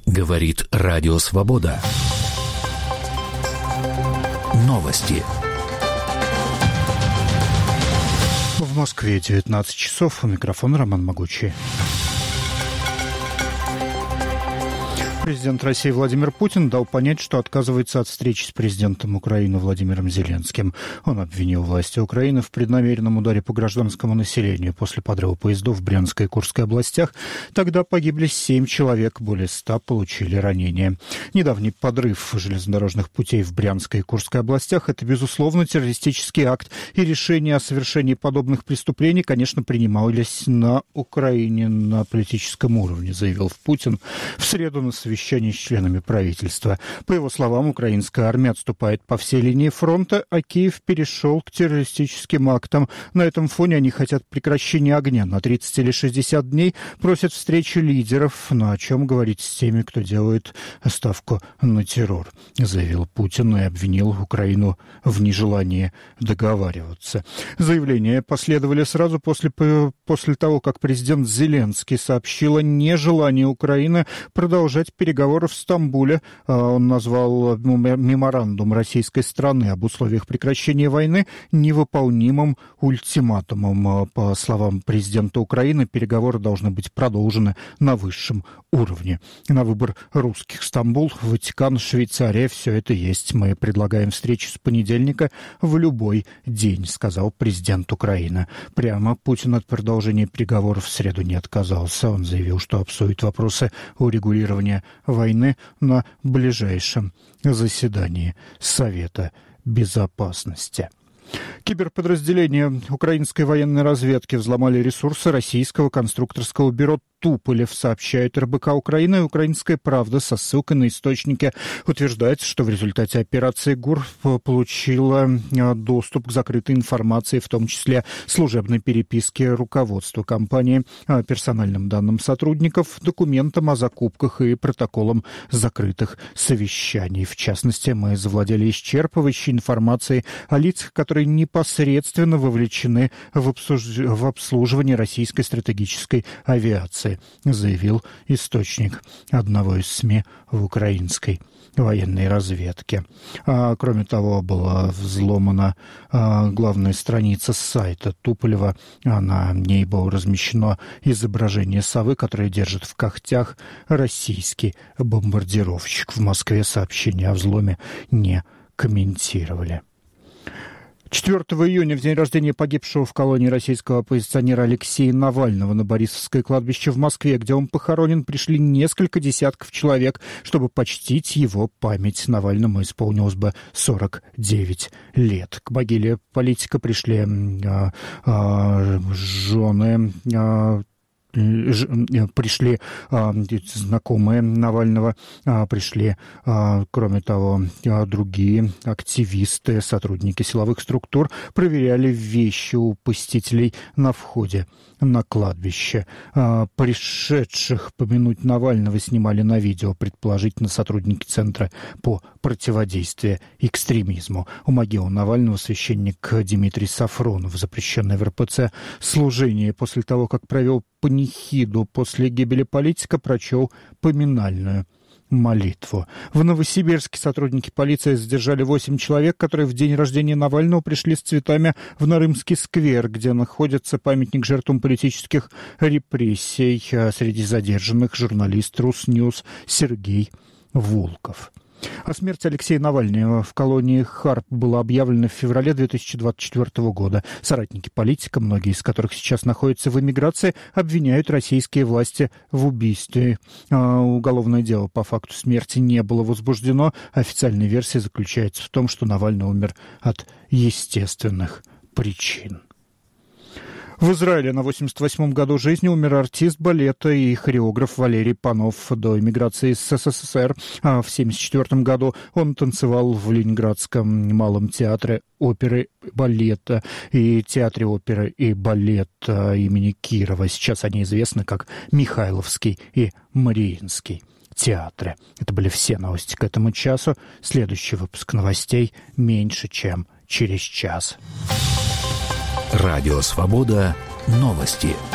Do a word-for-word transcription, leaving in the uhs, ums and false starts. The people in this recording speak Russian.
Говорит Радио Свобода. Новости. В Москве девятнадцать часов. У микрофона Роман Могучий. Президент России Владимир Путин дал понять, что отказывается от встречи с президентом Украины Владимиром Зеленским. Он обвинил власти Украины в преднамеренном ударе по гражданскому населению после подрыва поездов в Брянской и Курской областях. Тогда погибли семь человек, более ста получили ранения. Недавний подрыв железнодорожных путей в Брянской и Курской областях – это, безусловно, террористический акт, и решения о совершении подобных преступлений, конечно, принимались на Украине на политическом уровне, заявил Путин в среду на совещании с членами правительства. По его словам, украинская армия отступает по всей линии фронта, а Киев перешел к террористическим актам. На этом фоне они хотят прекращения огня на тридцать или шестьдесят дней, просят встречи лидеров, но о чем говорить с теми, кто делает ставку на террор, заявил Путин и обвинил Украину в нежелании договариваться. Заявления последовали сразу после, после того, как президент Зеленский сообщил о нежелании Украины продолжать переговоры переговоры в Стамбуле. Он назвал меморандум российской страны об условиях прекращения войны невыполнимым ультиматумом. По словам президента Украины, переговоры должны быть продолжены на высшем уровне. На выбор русских Стамбул, Ватикан, Швейцария — все это есть. Мы предлагаем встречу с понедельника в любой день, сказал президент Украины. Прямо Путин от продолжения переговоров в среду не отказался. Он заявил, что обсудит вопросы урегулирования войны на ближайшем заседании Совета Безопасности. Киберподразделения украинской военной разведки взломали ресурсы российского конструкторского бюро «Туполев», сообщает эр бэ ка Украины и «Украинская правда» со ссылкой на источники. Утверждается, что в результате операции ГУР получила доступ к закрытой информации, в том числе служебной переписке руководства компании, персональным данным сотрудников, документам о закупках и протоколам закрытых совещаний. В частности, мы завладели исчерпывающей информацией о лицах, которые непосредственно вовлечены в, обсуж... в обслуживание российской стратегической авиации, заявил источник одного из СМИ в украинской военной разведке. А, кроме того, была взломана а, главная страница сайта Туполева. А на ней было размещено изображение совы, которая держит в когтях российский бомбардировщик. В Москве сообщения о взломе не комментировали. четвёртого июня, в день рождения погибшего в колонии российского оппозиционера Алексея Навального, на Борисовское кладбище в Москве, где он похоронен, пришли несколько десятков человек, чтобы почтить его память. Навальному исполнилось бы сорок девять лет. К могиле политика пришли а, а, жены а, пришли а, знакомые Навального, а, пришли, а, кроме того, а, другие активисты, сотрудники силовых структур проверяли вещи у посетителей на входе на кладбище. А, пришедших помянуть Навального снимали на видео, предположительно сотрудники Центра по противодействию экстремизму. У могилы Навального священник Дмитрий Сафронов, запрещенный в эр пэ цэ служение, после того, как провел панихиду после гибели политика, прочел поминальную молитву. В Новосибирске сотрудники полиции задержали восемь человек, которые в день рождения Навального пришли с цветами в Нарымский сквер, где находится памятник жертвам политических репрессий. Среди задержанных журналист Русньюз Сергей Волков. О смерти Алексея Навального в колонии Харп было объявлено в феврале две тысячи двадцать четвёртого года. Соратники политика, многие из которых сейчас находятся в эмиграции, обвиняют российские власти в убийстве. Уголовное дело по факту смерти не было возбуждено. Официальная версия заключается в том, что Навальный умер от естественных причин. В Израиле на восемьдесят восьмом году жизни умер артист балета и хореограф Валерий Панов. До эмиграции из эс эс эс эр а в семьдесят четвёртом году он танцевал в Ленинградском малом театре оперы и балета и театре оперы и балета имени Кирова. Сейчас они известны как Михайловский и Мариинский театры. Это были все новости к этому часу. Следующий выпуск новостей меньше, чем через час. Радио Свобода. Новости.